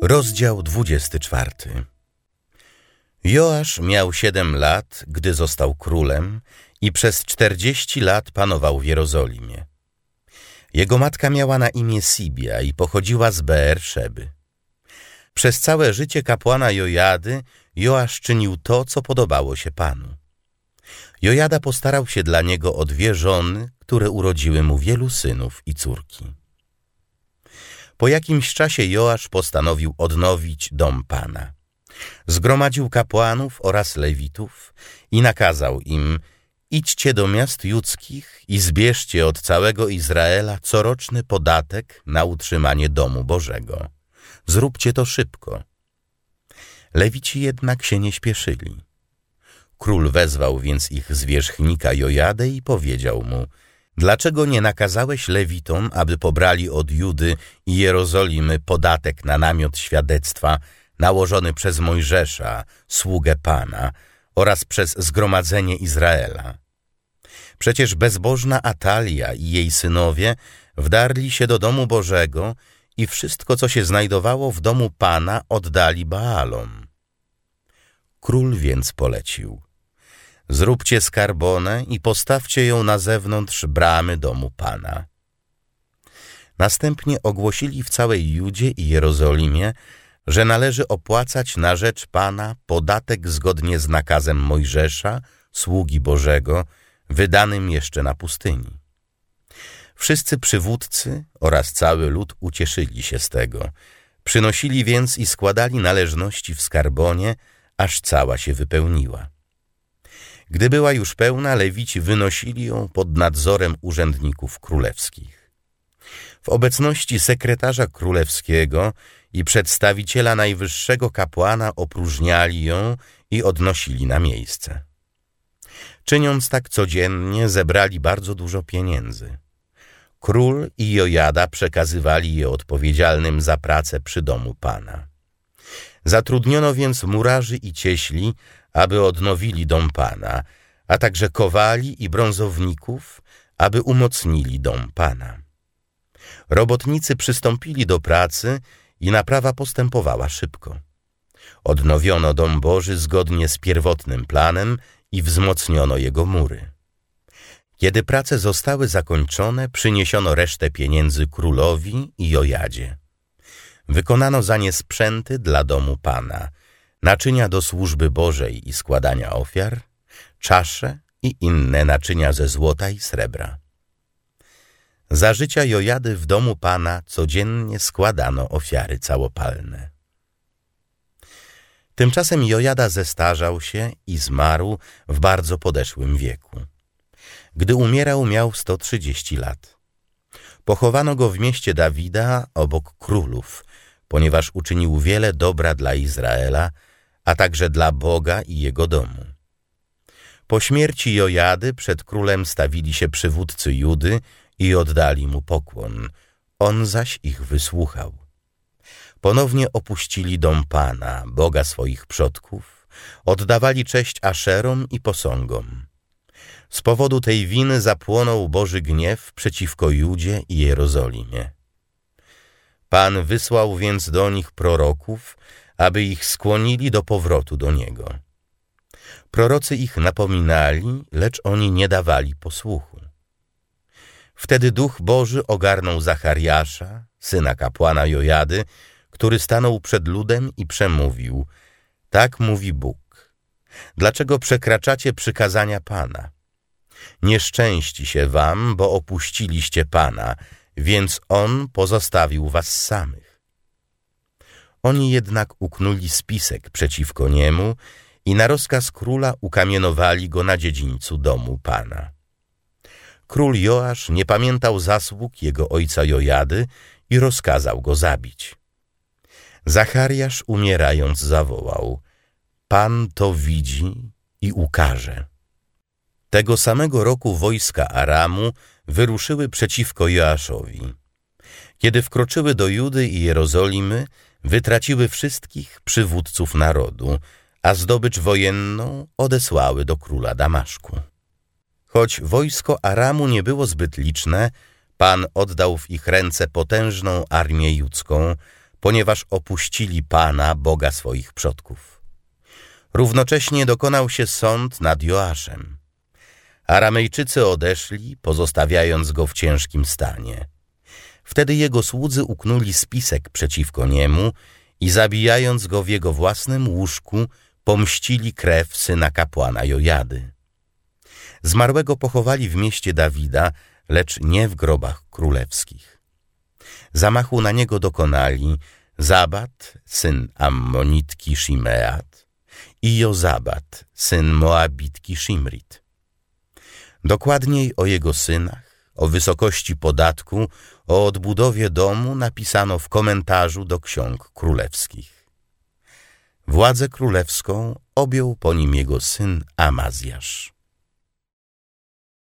Rozdział 24. Joasz miał 7 lat, gdy został królem i przez 40 lat panował w Jerozolimie. Jego matka miała na imię Sibia i pochodziła z Beer-Szeby. Przez całe życie kapłana Jojady Joasz czynił to, co podobało się Panu. Jojada postarał się dla niego o 2 żony, które urodziły mu wielu synów i córki. Po jakimś czasie Joasz postanowił odnowić dom Pana. Zgromadził kapłanów oraz lewitów i nakazał im: idźcie do miast judzkich i zbierzcie od całego Izraela coroczny podatek na utrzymanie domu Bożego. Zróbcie to szybko. Lewici jednak się nie śpieszyli. Król wezwał więc ich zwierzchnika Jojadę i powiedział mu: dlaczego nie nakazałeś lewitom, aby pobrali od Judy i Jerozolimy podatek na namiot świadectwa nałożony przez Mojżesza, sługę Pana, oraz przez zgromadzenie Izraela? Przecież bezbożna Atalia i jej synowie wdarli się do domu Bożego i wszystko, co się znajdowało w domu Pana, oddali Baalom. Król więc polecił: zróbcie skarbonę i postawcie ją na zewnątrz bramy domu Pana. Następnie ogłosili w całej Judzie i Jerozolimie, że należy opłacać na rzecz Pana podatek zgodnie z nakazem Mojżesza, sługi Bożego, wydanym jeszcze na pustyni. Wszyscy przywódcy oraz cały lud ucieszyli się z tego. Przynosili więc i składali należności w skarbonie, aż cała się wypełniła. Gdy była już pełna, lewici wynosili ją pod nadzorem urzędników królewskich. W obecności sekretarza królewskiego i przedstawiciela najwyższego kapłana opróżniali ją i odnosili na miejsce. Czyniąc tak codziennie, zebrali bardzo dużo pieniędzy. Król i Jojada przekazywali je odpowiedzialnym za pracę przy domu Pana. Zatrudniono więc murarzy i cieśli, aby odnowili dom Pana, a także kowali i brązowników, aby umocnili dom Pana. Robotnicy przystąpili do pracy i naprawa postępowała szybko. Odnowiono dom Boży zgodnie z pierwotnym planem i wzmocniono jego mury. Kiedy prace zostały zakończone, przyniesiono resztę pieniędzy królowi i Jojadzie. Wykonano za nie sprzęty dla domu Pana, naczynia do służby Bożej i składania ofiar, czasze i inne naczynia ze złota i srebra. Za życia Jojady w domu Pana codziennie składano ofiary całopalne. Tymczasem Jojada zestarzał się i zmarł w bardzo podeszłym wieku. Gdy umierał, miał 130 lat. Pochowano go w mieście Dawida obok królów, ponieważ uczynił wiele dobra dla Izraela, a także dla Boga i jego domu. Po śmierci Jojady przed królem stawili się przywódcy Judy i oddali mu pokłon. On zaś ich wysłuchał. Ponownie opuścili dom Pana, Boga swoich przodków, oddawali cześć Aszerom i posągom. Z powodu tej winy zapłonął Boży gniew przeciwko Judzie i Jerozolimie. Pan wysłał więc do nich proroków, aby ich skłonili do powrotu do Niego. Prorocy ich napominali, lecz oni nie dawali posłuchu. Wtedy Duch Boży ogarnął Zachariasza, syna kapłana Jojady, który stanął przed ludem i przemówił: tak mówi Bóg. Dlaczego przekraczacie przykazania Pana? Nieszczęści się wam, bo opuściliście Pana, więc On pozostawił was samych. Oni jednak uknuli spisek przeciwko niemu i na rozkaz króla ukamienowali go na dziedzińcu domu Pana. Król Joasz nie pamiętał zasług jego ojca Jojady i rozkazał go zabić. Zachariasz umierając zawołał: Pan to widzi i ukaże. Tego samego roku wojska Aramu wyruszyły przeciwko Joaszowi. Kiedy wkroczyły do Judy i Jerozolimy, wytraciły wszystkich przywódców narodu, a zdobycz wojenną odesłały do króla Damaszku. Choć wojsko Aramu nie było zbyt liczne, Pan oddał w ich ręce potężną armię judzką, ponieważ opuścili Pana, Boga swoich przodków. Równocześnie dokonał się sąd nad Joaszem. Aramejczycy odeszli, pozostawiając go w ciężkim stanie. Wtedy jego słudzy uknuli spisek przeciwko niemu i zabijając go w jego własnym łóżku, pomścili krew syna kapłana Jojady. Zmarłego pochowali w mieście Dawida, lecz nie w grobach królewskich. Zamachu na niego dokonali Zabat, syn Ammonitki Shimeat, i Jozabat, syn Moabitki Shimrit. Dokładniej o jego synach, o wysokości podatku, o odbudowie domu napisano w komentarzu do ksiąg królewskich. Władzę królewską objął po nim jego syn Amazjasz.